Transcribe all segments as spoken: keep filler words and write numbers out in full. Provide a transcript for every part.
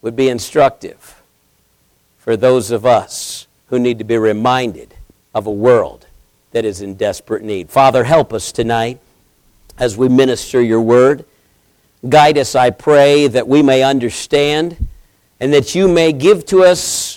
would be instructive for those of us who need to be reminded of a world that is in desperate need. Father, help us tonight as we minister your word. Guide us, I pray, that we may understand and that you may give to us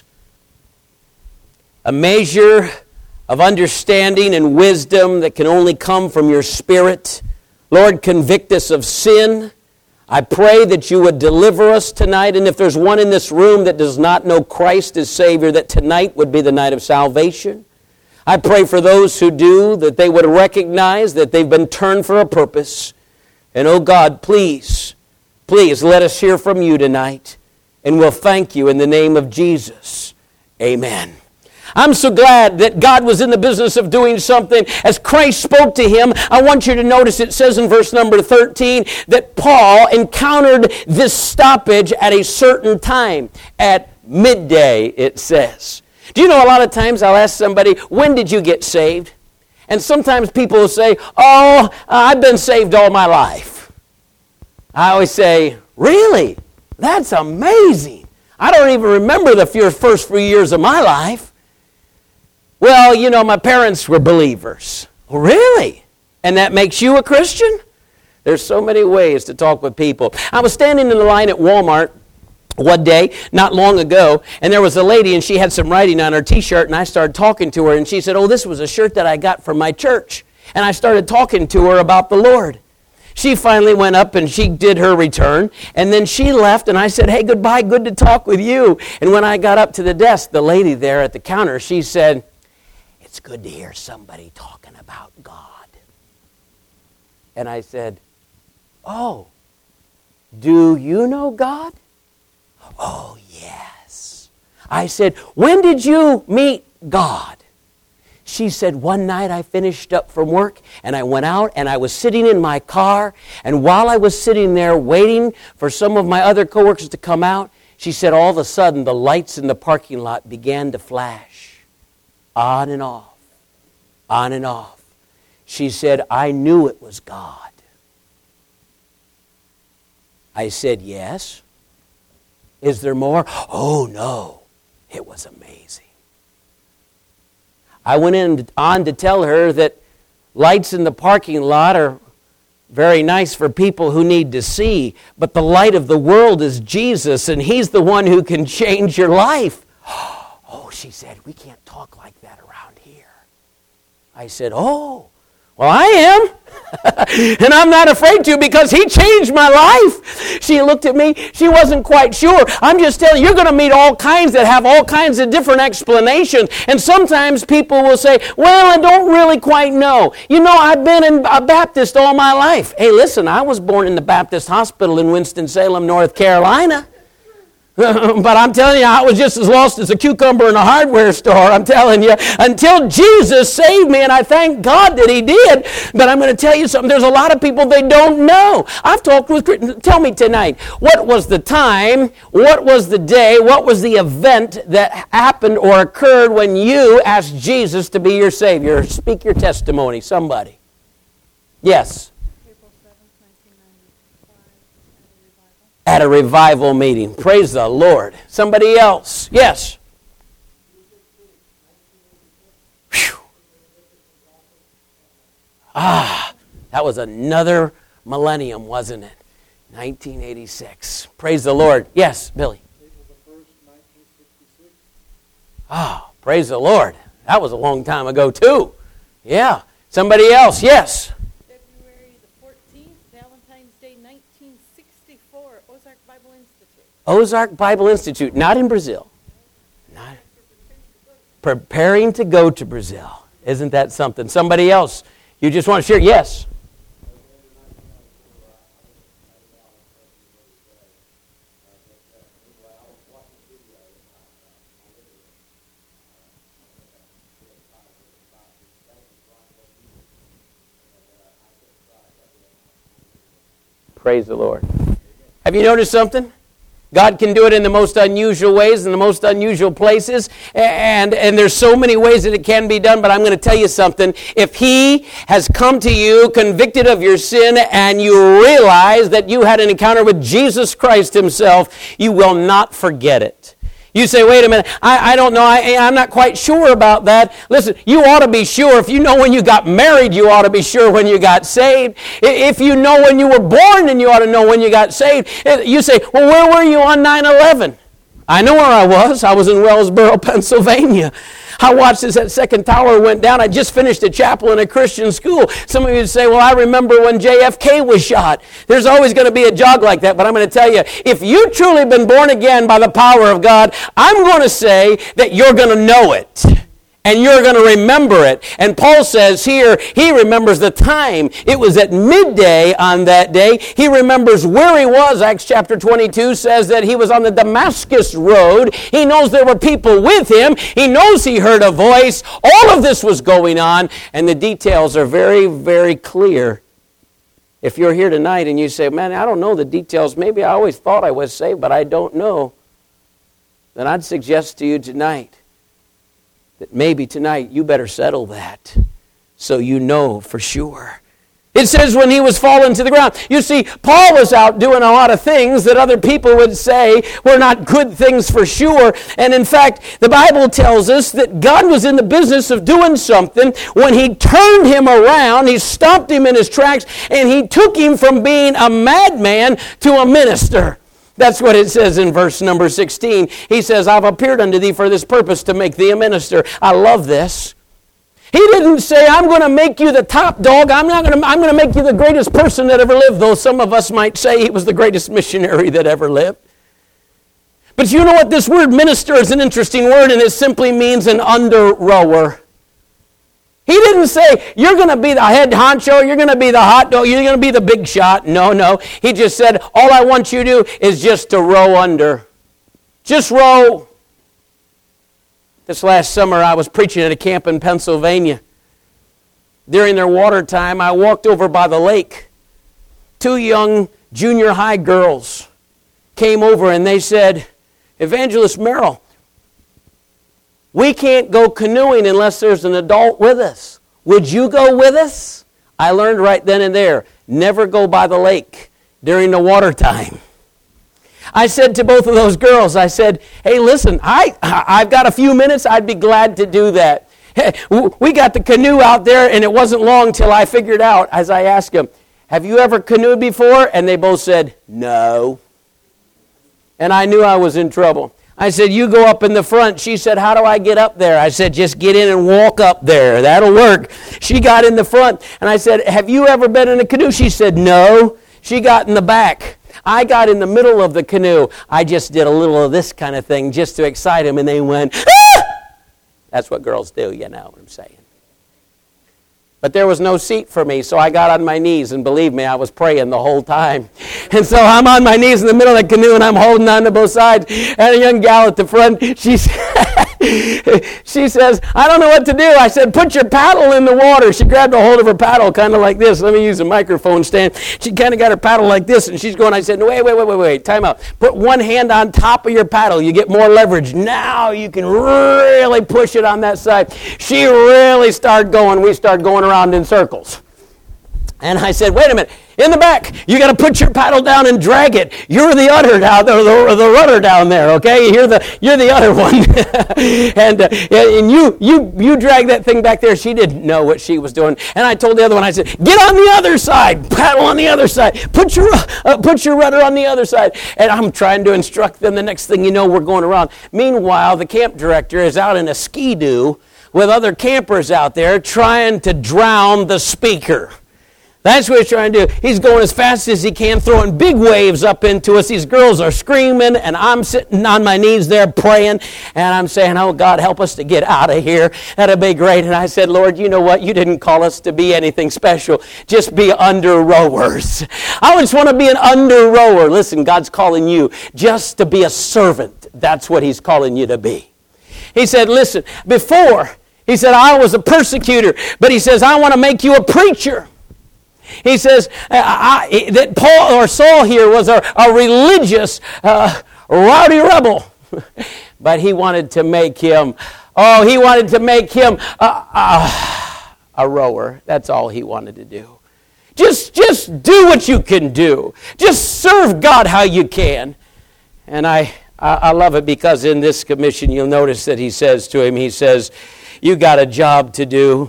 a measure of understanding and wisdom that can only come from your Spirit. Lord, convict us of sin. I pray that you would deliver us tonight, and if there's one in this room that does not know Christ as Savior, that tonight would be the night of salvation. I pray for those who do, that they would recognize that they've been turned for a purpose. And oh God, please, please let us hear from you tonight, and we'll thank you in the name of Jesus. Amen. I'm so glad that God was in the business of doing something. As Christ spoke to him, I want you to notice it says in verse number thirteen that Paul encountered this stoppage at a certain time. At midday, it says. Do you know a lot of times I'll ask somebody, when did you get saved? And sometimes people will say, oh, I've been saved all my life. I always say, really? That's amazing. I don't even remember the first few years of my life. Well, you know, my parents were believers. Oh, really? And that makes you a Christian? There's so many ways to talk with people. I was standing in the line at Walmart one day, not long ago, and there was a lady, and she had some writing on her t-shirt, and I started talking to her, and she said, oh, this was a shirt that I got from my church. And I started talking to her about the Lord. She finally went up and she did her return, and then she left, and I said, hey, goodbye, good to talk with you. And when I got up to the desk, the lady there at the counter, she said, it's good to hear somebody talking about God. And I said, oh, do you know God? Oh, yes. I said, when did you meet God? She said, one night I finished up from work and I went out and I was sitting in my car, and while I was sitting there waiting for some of my other coworkers to come out, she said all of a sudden the lights in the parking lot began to flash on and off, on and off. She said, I knew it was God. I said, yes. Is there more? Oh, no. It was amazing. I went in on to tell her that lights in the parking lot are very nice for people who need to see, but the light of the world is Jesus, and He's the one who can change your life. Oh, she said, we can't talk like that around here. I said, oh, well, I am. And I'm not afraid to, because He changed my life. She looked at me. She wasn't quite sure. I'm just telling you, you're going to meet all kinds that have all kinds of different explanations. And sometimes people will say, well, I don't really quite know. You know, I've been in a Baptist all my life. Hey, listen, I was born in the Baptist hospital in Winston-Salem, North Carolina. But I'm telling you, I was just as lost as a cucumber in a hardware store. I'm telling you, until Jesus saved me, and I thank God that He did. But I'm going to tell you something. There's a lot of people they don't know. I've talked with, tell me tonight, what was the time, what was the day, what was the event that happened or occurred when you asked Jesus to be your Savior? Speak your testimony, somebody. Yes. At a revival meeting. Praise the Lord. Somebody else. Yes. Whew. Ah, that was another millennium, wasn't it? nineteen eighty-six. Praise the Lord. Yes, Billy. Ah, praise the Lord. That was a long time ago, too. Yeah. Somebody else. Yes. Ozark Bible Institute, not in Brazil. Not preparing to go to Brazil. Isn't that something? Somebody else, you just want to share? Yes. Praise the Lord. Have you noticed something? God can do it in the most unusual ways, in the most unusual places, and, and there's so many ways that it can be done, but I'm going to tell you something. If He has come to you convicted of your sin and you realize that you had an encounter with Jesus Christ Himself, you will not forget it. You say, wait a minute, I, I don't know, I, I'm not quite sure about that. Listen, you ought to be sure. If you know when you got married, you ought to be sure when you got saved. If you know when you were born, then you ought to know when you got saved. You say, well, where were you on nine eleven? I know where I was. I was in Wellsboro, Pennsylvania. I watched as that second tower went down. I just finished a chapel in a Christian school. Some of you would say, well, I remember when J F K was shot. There's always going to be a jog like that, but I'm going to tell you, if you've truly been born again by the power of God, I'm going to say that you're going to know it. And you're going to remember it. And Paul says here, he remembers the time. It was at midday on that day. He remembers where he was. Acts chapter twenty-two says that he was on the Damascus road. He knows there were people with him. He knows he heard a voice. All of this was going on. And the details are very, very clear. If you're here tonight and you say, man, I don't know the details. Maybe I always thought I was saved, but I don't know. Then I'd suggest to you tonight that maybe tonight you better settle that so you know for sure. It says when he was fallen to the ground. You see, Paul was out doing a lot of things that other people would say were not good things for sure. And in fact, the Bible tells us that God was in the business of doing something when He turned him around. He stopped him in his tracks and He took him from being a madman to a minister. That's what it says in verse number sixteen. He says, I've appeared unto thee for this purpose, to make thee a minister. I love this. He didn't say, I'm going to make you the top dog. I'm not going to, I'm going to make you the greatest person that ever lived, though some of us might say he was the greatest missionary that ever lived. But you know what? This word minister is an interesting word, and it simply means an under-rower. He didn't say, you're going to be the head honcho, you're going to be the hot dog, you're going to be the big shot. No, no. He just said, all I want you to do is just to row under. Just row. This last summer, I was preaching at a camp in Pennsylvania. During their water time, I walked over by the lake. Two young junior high girls came over and they said, Evangelist Merrill, we can't go canoeing unless there's an adult with us. Would you go with us? I learned right then and there, never go by the lake during the water time. I said to both of those girls, I said, hey, listen, I, I've got a few minutes. I'd be glad to do that. Hey, we got the canoe out there, and it wasn't long till I figured out, as I asked them, have you ever canoed before? And they both said, no. And I knew I was in trouble. I said, you go up in the front. She said, how do I get up there? I said, just get in and walk up there. That'll work. She got in the front, and I said, have you ever been in a canoe? She said, no. She got in the back. I got in the middle of the canoe. I just did a little of this kind of thing just to excite them, and they went, ah! That's what girls do, you know what I'm saying. But there was no seat for me, so I got on my knees, and believe me, I was praying the whole time. And so I'm on my knees in the middle of the canoe, and I'm holding on to both sides. And a young gal at the front, she she says, I don't know what to do. I said, put your paddle in the water. She grabbed a hold of her paddle kind of like this. Let me use a microphone stand. She kind of got her paddle like this, and she's going, I said, wait, wait, wait, wait, wait, time out. Put one hand on top of your paddle. You get more leverage. Now you can really push it on that side. She really started going. We started going around in circles. And I said, wait a minute, in the back, you got to put your paddle down and drag it. You're the udder down there, the, the rudder down there, okay? You're the you're the other one. and uh, and you you you drag that thing back there. She didn't know what she was doing. And I told the other one, I said, get on the other side, paddle on the other side, put your uh, put your rudder on the other side. And I'm trying to instruct them. The next thing you know, we're going around. Meanwhile, the camp director is out in a ski-doo with other campers out there trying to drown the speaker. That's what he's trying to do. He's going as fast as he can, throwing big waves up into us. These girls are screaming, and I'm sitting on my knees there praying, and I'm saying, oh, God, help us to get out of here. That'd be great. And I said, Lord, you know what? You didn't call us to be anything special. Just be under rowers. I just want to be an under rower. Listen, God's calling you just to be a servant. That's what He's calling you to be. He said, listen, before, he said, I was a persecutor, but he says, I want to make you a preacher. He says I, I, that Paul or Saul here was a, a religious, uh, rowdy rebel. But he wanted to make him, oh, he wanted to make him a, a, a rower. That's all he wanted to do. Just, just do what you can do. Just serve God how you can. And I, I love it because in this commission you'll notice that he says to him, he says, you got a job to do.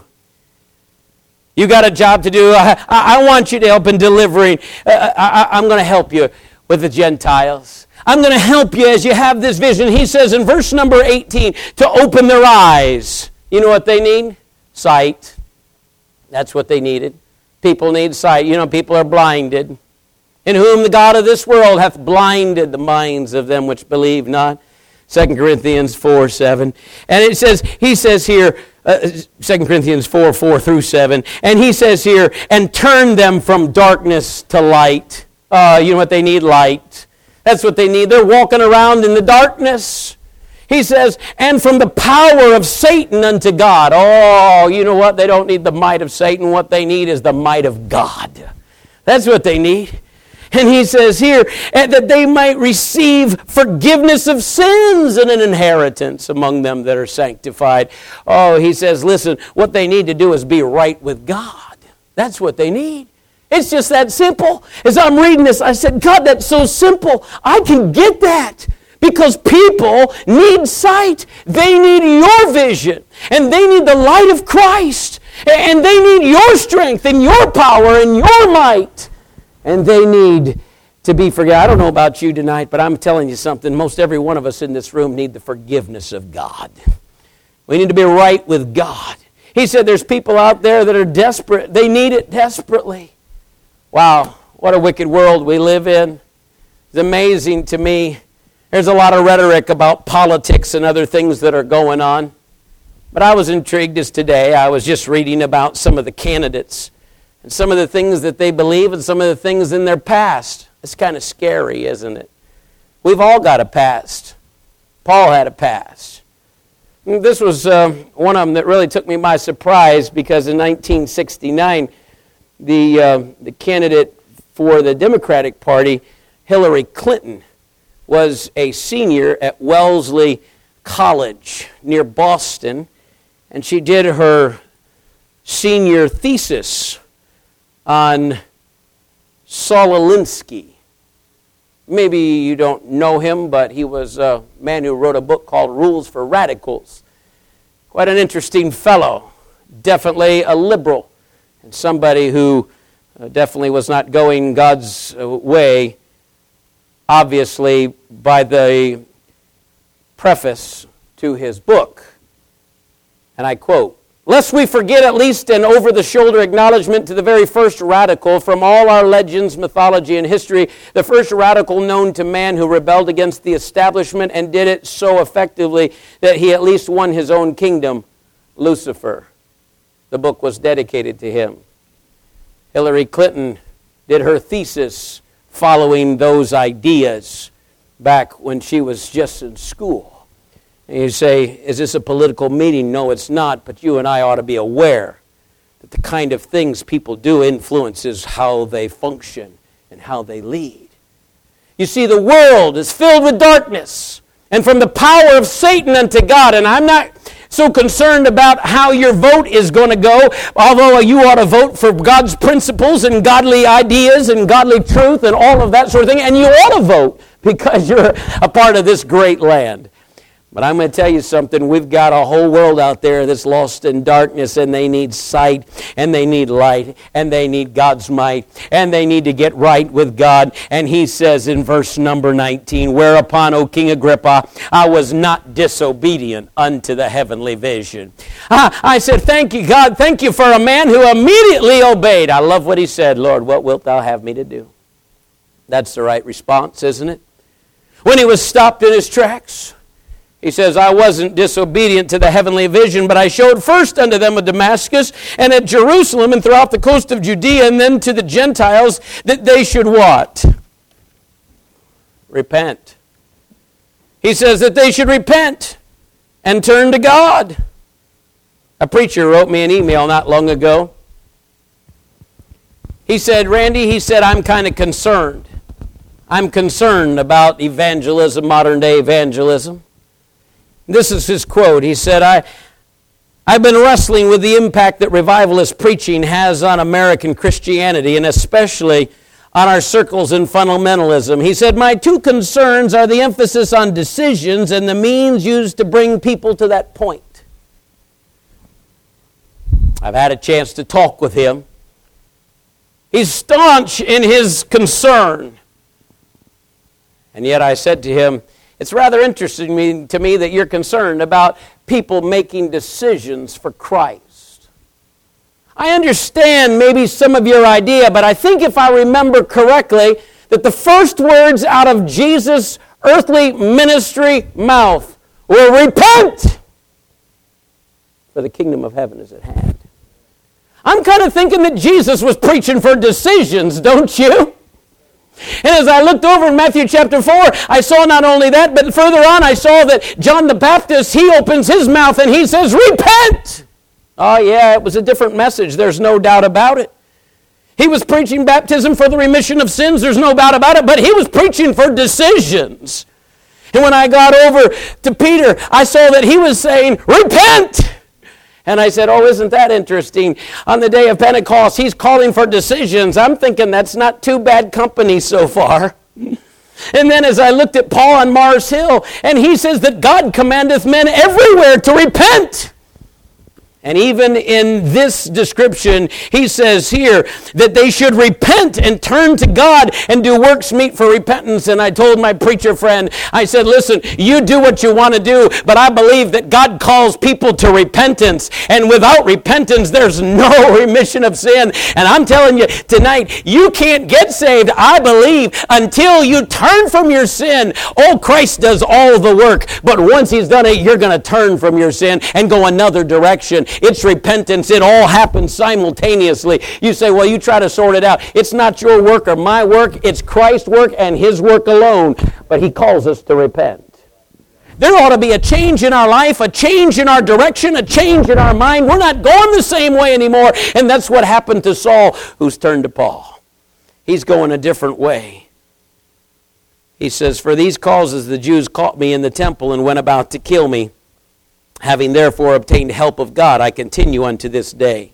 You got a job to do. I, I, I want you to help in delivering. Uh, I, I'm going to help you with the Gentiles. I'm going to help you as you have this vision. He says in verse number eighteen, to open their eyes. You know what they need? Sight. That's what they needed. People need sight. You know, people are blinded. In whom the God of this world hath blinded the minds of them which believe not. Second Corinthians four, seven. And it says, he says here, uh, Second Corinthians four, four through seven. And he says here, and turn them from darkness to light. Uh, you know what they need? Light. That's what they need. They're walking around in the darkness. He says, and from the power of Satan unto God. Oh, you know what? They don't need the might of Satan. What they need is the might of God. That's what they need. And he says here, that they might receive forgiveness of sins and an inheritance among them that are sanctified. Oh, he says, listen, what they need to do is be right with God. That's what they need. It's just that simple. As I'm reading this, I said, God, that's so simple. I can get that. Because people need sight. They need your vision. And they need the light of Christ. And they need your strength and your power and your might. And they need to be forgiven. I don't know about you tonight, but I'm telling you something. Most every one of us in this room need the forgiveness of God. We need to be right with God. He said there's people out there that are desperate. They need it desperately. Wow, what a wicked world we live in. It's amazing to me. There's a lot of rhetoric about politics and other things that are going on. But I was intrigued as today. I was just reading about some of the candidates and some of the things that they believe and some of the things in their past. It's kind of scary, isn't it? We've all got a past. Paul had a past. This was uh, one of them that really took me by surprise because in nineteen sixty-nine, the, uh, the candidate for the Democratic Party, Hillary Clinton, was a senior at Wellesley College near Boston, and she did her senior thesis on Saul Alinsky. Maybe you don't know him, but he was a man who wrote a book called Rules for Radicals. Quite an interesting fellow, definitely a liberal, and somebody who uh, definitely was not going God's uh, way, obviously by the preface to his book. And I quote, "Lest we forget at least an over-the-shoulder acknowledgement to the very first radical from all our legends, mythology, and history, the first radical known to man who rebelled against the establishment and did it so effectively that he at least won his own kingdom, Lucifer." The book was dedicated to him. Hillary Clinton did her thesis following those ideas back when she was just in school. And you say, is this a political meeting? No, it's not, but you and I ought to be aware that the kind of things people do influences how they function and how they lead. You see, the world is filled with darkness, and from the power of Satan unto God, and I'm not so concerned about how your vote is going to go, although you ought to vote for God's principles and godly ideas and godly truth and all of that sort of thing, and you ought to vote because you're a part of this great land. But I'm going to tell you something. We've got a whole world out there that's lost in darkness, and they need sight, and they need light, and they need God's might, and they need to get right with God. And he says in verse number nineteen, "Whereupon, O King Agrippa, I was not disobedient unto the heavenly vision." I, I said, thank you, God. Thank you for a man who immediately obeyed. I love what he said. "Lord, what wilt thou have me to do?" That's the right response, isn't it? When he was stopped in his tracks, he says, "I wasn't disobedient to the heavenly vision, but I showed first unto them at Damascus and at Jerusalem and throughout the coast of Judea, and then to the Gentiles, that they should" what? Repent. He says that they should repent and turn to God. A preacher wrote me an email not long ago. He said, "Randy," he said, "I'm kind of concerned. I'm concerned about evangelism, modern day evangelism. This is his quote. He said, I, I've been wrestling with the impact that revivalist preaching has on American Christianity, and especially on our circles in fundamentalism. He said, my two concerns are the emphasis on decisions and the means used to bring people to that point. I've had a chance to talk with him. He's staunch in his concern. And yet I said to him, it's rather interesting to me that you're concerned about people making decisions for Christ. I understand maybe some of your idea, but I think if I remember correctly, that the first words out of Jesus' earthly ministry mouth were, repent, for the kingdom of heaven is at hand. I'm kind of thinking that Jesus was preaching for decisions, don't you? And as I looked over in Matthew chapter four, I saw not only that, but further on I saw that John the Baptist, he opens his mouth and he says, repent! Oh yeah, it was a different message, there's no doubt about it. He was preaching baptism for the remission of sins, there's no doubt about it, but he was preaching for decisions. And when I got over to Peter, I saw that he was saying, repent! And I said, oh, isn't that interesting? On the day of Pentecost, he's calling for decisions. I'm thinking that's not too bad company so far. And then as I looked at Paul on Mars Hill, and he says that God commandeth men everywhere to repent. And even in this description, he says here that they should repent and turn to God and do works meet for repentance. And I told my preacher friend, I said, listen, you do what you want to do, but I believe that God calls people to repentance. And without repentance, there's no remission of sin. And I'm telling you tonight, you can't get saved, I believe, until you turn from your sin. Oh, Christ does all the work. But once he's done it, you're going to turn from your sin and go another direction. It's repentance. It all happens simultaneously. You say, well, you try to sort it out. It's not your work or my work. It's Christ's work and his work alone. But he calls us to repent. There ought to be a change in our life, a change in our direction, a change in our mind. We're not going the same way anymore. And that's what happened to Saul, who's turned to Paul. He's going a different way. He says, for these causes the Jews caught me in the temple and went about to kill me. Having therefore obtained help of God, I continue unto this day.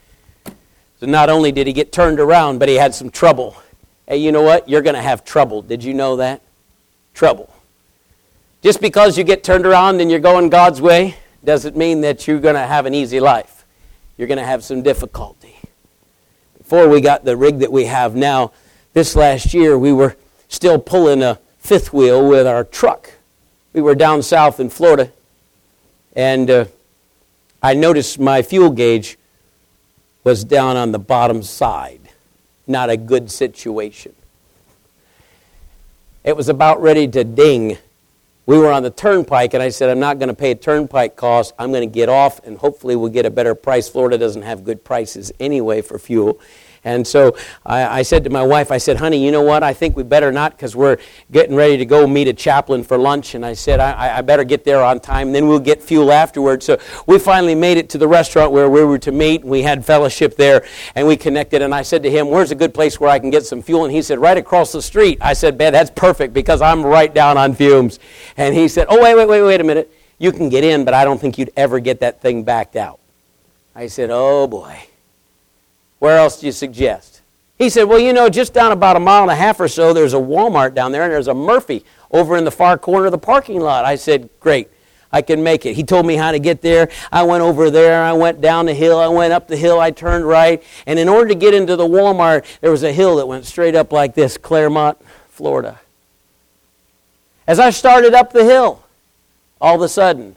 So not only did he get turned around, but he had some trouble. Hey, you know what? You're going to have trouble. Did you know that? Trouble. Just because you get turned around and you're going God's way doesn't mean that you're going to have an easy life. You're going to have some difficulty. Before we got the rig that we have now, this last year we were still pulling a fifth wheel with our truck. We were down south in Florida. And uh, I noticed my fuel gauge was down on the bottom side. Not a good situation. It was about ready to ding. We were on the turnpike, and I said, I'm not going to pay a turnpike cost. I'm going to get off, and hopefully we'll get a better price. Florida doesn't have good prices anyway for fuel. And so I, I said to my wife, I said, honey, you know what? I think we better not because we're getting ready to go meet a chaplain for lunch. And I said, I, I better get there on time, and then we'll get fuel afterwards. So we finally made it to the restaurant where we were to meet. We had fellowship there, and we connected. And I said to him, where's a good place where I can get some fuel? And he said, right across the street. I said, man, that's perfect because I'm right down on fumes. And he said, oh, wait, wait, wait, wait a minute. You can get in, but I don't think you'd ever get that thing backed out. I said, oh, boy. Where else do you suggest? He said, well, you know, just down about a mile and a half or so, there's a Walmart down there, and there's a Murphy over in the far corner of the parking lot. I said, great, I can make it. He told me how to get there. I went over there. I went down the hill. I went up the hill. I turned right. And in order to get into the Walmart, there was a hill that went straight up like this, Claremont, Florida. As I started up the hill, all of a sudden,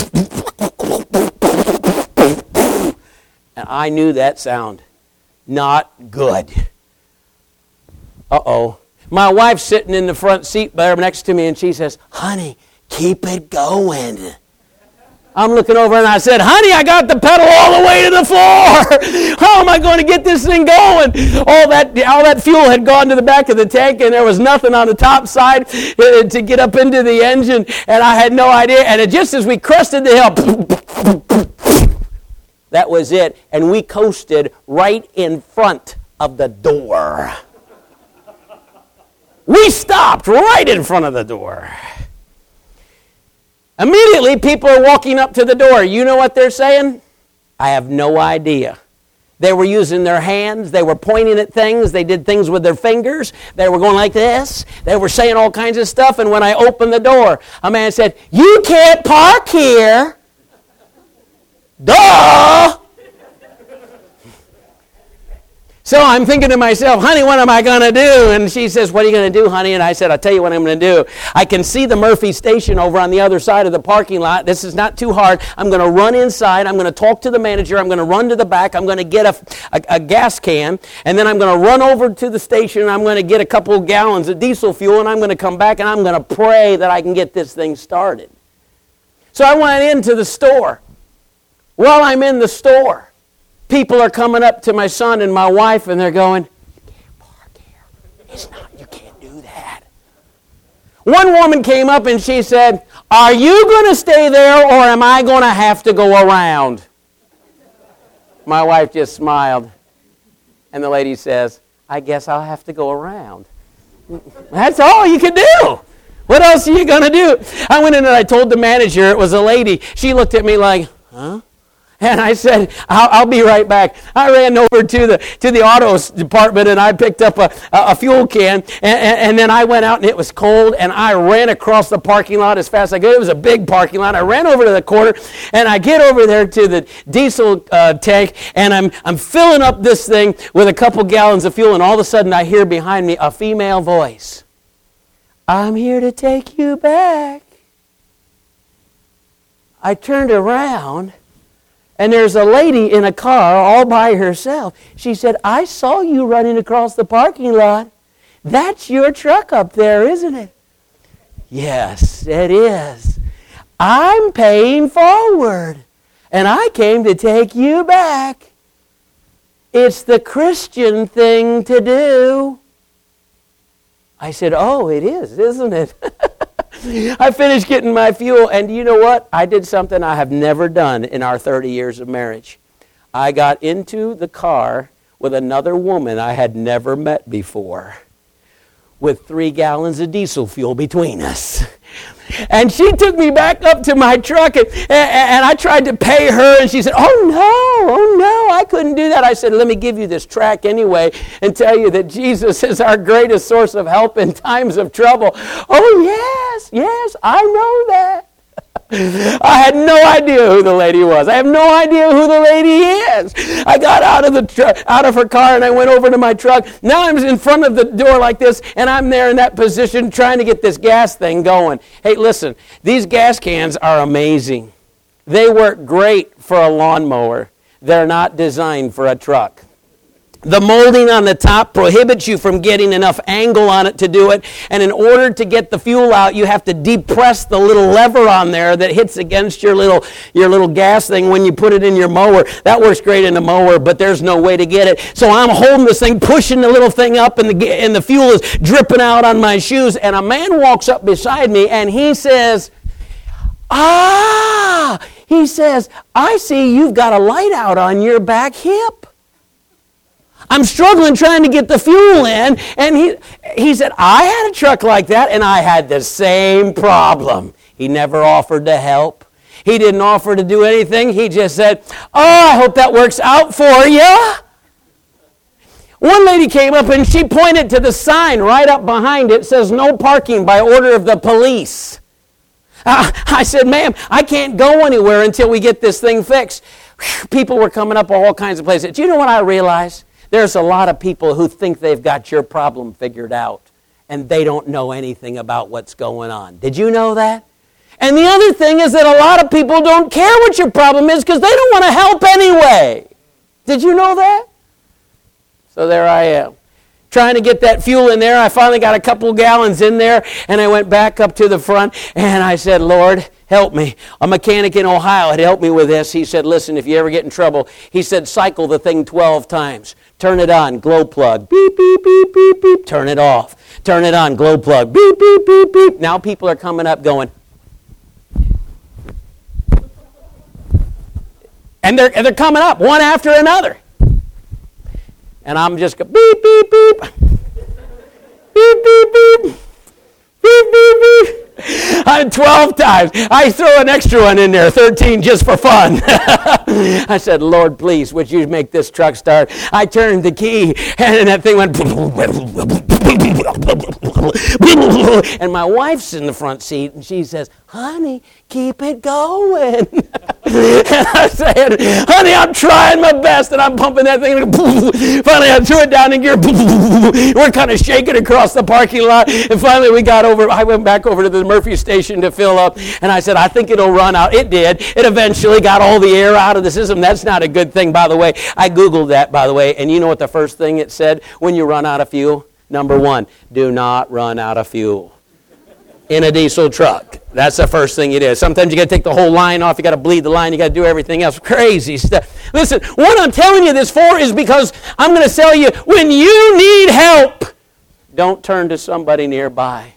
and I knew that sound. Not good. Uh-oh. My wife's sitting in the front seat there next to me, and she says, honey, keep it going. I'm looking over, and I said, honey, I got the pedal all the way to the floor. How am I going to get this thing going? All that, all that fuel had gone to the back of the tank, and there was nothing on the top side to get up into the engine, and I had no idea. And it, just as we crested the hill, that was it. And we coasted right in front of the door. We stopped right in front of the door. Immediately, people are walking up to the door. You know what they're saying? I have no idea. They were using their hands. They were pointing at things. They did things with their fingers. They were going like this. They were saying all kinds of stuff. And when I opened the door, a man said, "You can't park here." Duh! So I'm thinking to myself, honey, what am I going to do? And she says, what are you going to do, honey? And I said, I'll tell you what I'm going to do. I can see the Murphy station over on the other side of the parking lot. This is not too hard. I'm going to run inside. I'm going to talk to the manager. I'm going to run to the back. I'm going to get a, a, a gas can. And then I'm going to run over to the station. And I'm going to get a couple of gallons of diesel fuel. And I'm going to come back and I'm going to pray that I can get this thing started. So I went into the store. While I'm in the store, people are coming up to my son and my wife, and they're going, "You can't park here. It's not, you can't do that." One woman came up and she said, "Are you going to stay there or am I going to have to go around?" My wife just smiled. And the lady says, "I guess I'll have to go around." That's all you can do. What else are you going to do? I went in and I told the manager, it was a lady. She looked at me like, huh? And I said, I'll, I'll be right back. I ran over to the to the auto department and I picked up a, a, a fuel can. And, and, and then I went out and it was cold. And I ran across the parking lot as fast as I could. It was a big parking lot. I ran over to the corner. And I get over there to the diesel uh, tank. And I'm, I'm filling up this thing with a couple gallons of fuel. And all of a sudden I hear behind me a female voice. "I'm here to take you back." I turned around. And there's a lady in a car all by herself. She said, "I saw you running across the parking lot. That's your truck up there, isn't it?" "Yes, it is. I'm paying forward. And I came to take you back. It's the Christian thing to do." I said, "Oh, it is, isn't it?" I finished getting my fuel, and you know what? I did something I have never done in our thirty years of marriage. I got into the car with another woman I had never met before, with three gallons of diesel fuel between us. And she took me back up to my truck, and, and, and I tried to pay her, and she said, "Oh, no, oh, no, I couldn't do that." I said, "Let me give you this tract anyway and tell you that Jesus is our greatest source of help in times of trouble." "Oh, yes, yes, I know that." I had no idea who the lady was. I have no idea who the lady is. I got out of the tr- out of her car and I went over to my truck. Now I'm in front of the door like this, and I'm there in that position trying to get this gas thing going. Hey, listen, these gas cans are amazing. They work great for a lawnmower. They're not designed for a truck. The molding on the top prohibits you from getting enough angle on it to do it. And in order to get the fuel out, you have to depress the little lever on there that hits against your little your little gas thing when you put it in your mower. That works great in a mower, but there's no way to get it. So I'm holding this thing, pushing the little thing up, and the, and the fuel is dripping out on my shoes. And a man walks up beside me, and he says, ah, he says, "I see you've got a light out on your back hip." I'm struggling trying to get the fuel in, and he he said, "I had a truck like that, and I had the same problem." He never offered to help. He didn't offer to do anything. He just said, "Oh, I hope that works out for you." One lady came up, and she pointed to the sign right up behind it. It says, "No parking by order of the police." Uh, I said, "Ma'am, I can't go anywhere until we get this thing fixed." Whew, people were coming up all kinds of places. Do you know what I realized? There's a lot of people who think they've got your problem figured out, and they don't know anything about what's going on. Did you know that? And the other thing is that a lot of people don't care what your problem is because they don't want to help anyway. Did you know that? So there I am, trying to get that fuel in there. I finally got a couple gallons in there, and I went back up to the front, and I said, "Lord, help me." A mechanic in Ohio had helped me with this. He said, "Listen, if you ever get in trouble," he said, "cycle the thing twelve times. Turn it on, glow plug, beep, beep, beep, beep, beep. Turn it off. Turn it on, glow plug, beep, beep, beep, beep." Now people are coming up going, and they're, and they're coming up one after another. And I'm just going, beep, beep, beep, beep, beep, beep, beep. Beep, beep, beep. I'm twelve times. I throw an extra one in there, thirteen just for fun. I said, Lord, please, would you make this truck start? I turned the key, and that thing went... And my wife's in the front seat, and she says, honey, keep it going. And I said, honey, I'm trying my best, and I'm pumping that thing. Finally, I threw it down in gear. We're kind of shaking across the parking lot, and finally we got over. I went back over to the Murphy station to fill up, and I said, I think it'll run out. It did. It eventually got all the air out of the system. That's not a good thing, by the way. I Googled that, by the way, and you know what the first thing it said when you run out of fuel? Number one, do not run out of fuel in a diesel truck. That's the first thing it is. Sometimes you got to take the whole line off. You got to bleed the line. You got to do everything else. Crazy stuff. Listen, what I'm telling you this for is because I'm going to tell you, when you need help, don't turn to somebody nearby.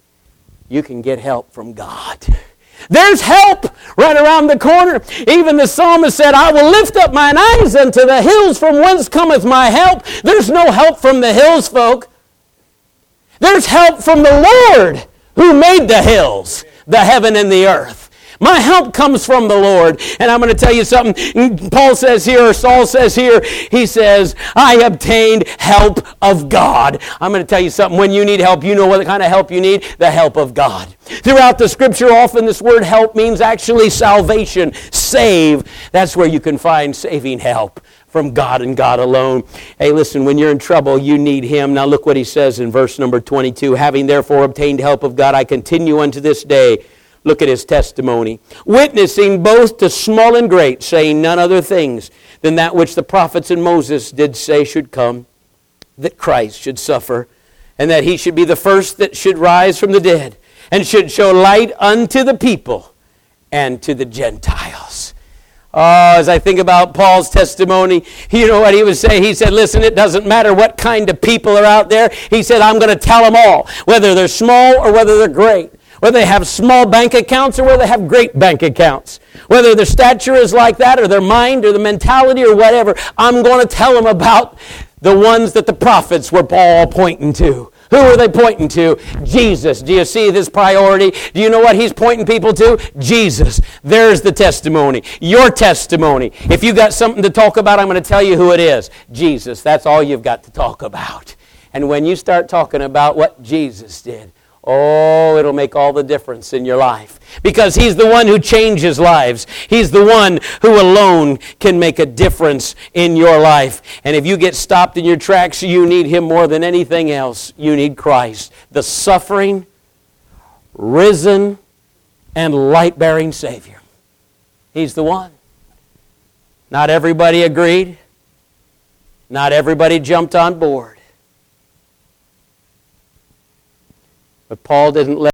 You can get help from God. There's help right around the corner. Even the psalmist said, I will lift up mine eyes unto the hills, from whence cometh my help. There's no help from the hills, folk. There's help from the Lord who made the hills, the heaven and the earth. My help comes from the Lord. And I'm going to tell you something. Paul says here, or Saul says here, he says, I obtained help of God. I'm going to tell you something. When you need help, you know what kind of help you need? The help of God. Throughout the Scripture, often this word help means actually salvation, save. That's where you can find saving help. From God and God alone. Hey, listen, when you're in trouble, you need Him. Now look what he says in verse number twenty-two. Having therefore obtained help of God, I continue unto this day. Look at his testimony. Witnessing both to small and great, saying none other things than that which the prophets and Moses did say should come, that Christ should suffer, and that He should be the first that should rise from the dead, and should show light unto the people and to the Gentiles. Oh, as I think about Paul's testimony, you know what he would say? He said, listen, it doesn't matter what kind of people are out there. He said, I'm going to tell them all, whether they're small or whether they're great, whether they have small bank accounts or whether they have great bank accounts, whether their stature is like that or their mind or the mentality or whatever. I'm going to tell them about the ones that the prophets were all pointing to. Who are they pointing to? Jesus. Do you see this priority? Do you know what he's pointing people to? Jesus. There's the testimony. Your testimony. If you got something to talk about, I'm going to tell you who it is. Jesus. That's all you've got to talk about. And when you start talking about what Jesus did, oh, it'll make all the difference in your life. Because He's the one who changes lives. He's the one who alone can make a difference in your life. And if you get stopped in your tracks, you need Him more than anything else. You need Christ, the suffering, risen, and light-bearing Savior. He's the one. Not everybody agreed. Not everybody jumped on board. But Paul didn't let